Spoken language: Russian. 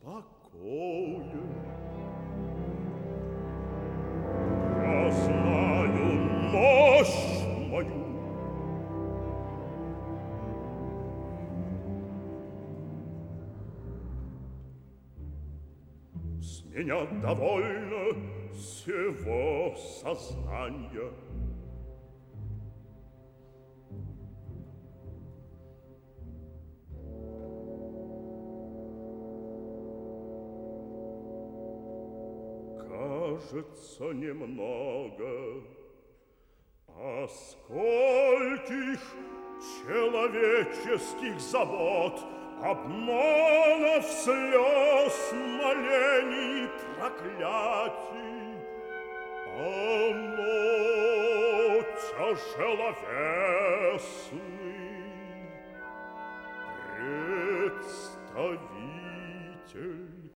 спокоен. Я знаю мощь мою. С меня довольно всего сознания. Кажется, немного, а скольких человеческих забот, обманов, слез, молений, проклятий, оно тяжеловесный представитель